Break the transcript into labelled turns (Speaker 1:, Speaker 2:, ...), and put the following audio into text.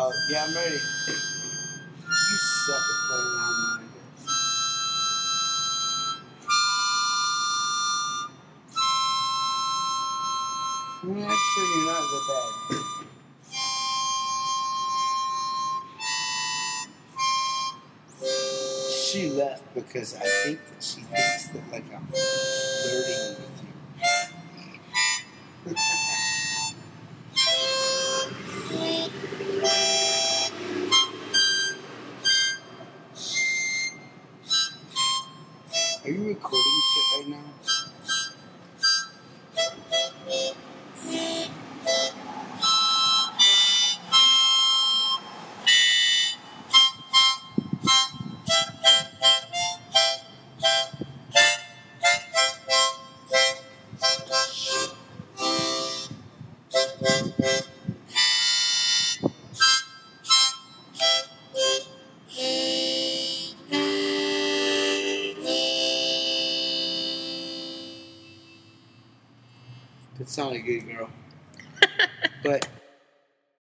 Speaker 1: Oh, yeah, I'm ready. You suck at playing harmonica. Actually, you're not that bad. She left because I think that she thinks that like I'm flirting with you. Are you recording shit right now? That sounded good, girl. But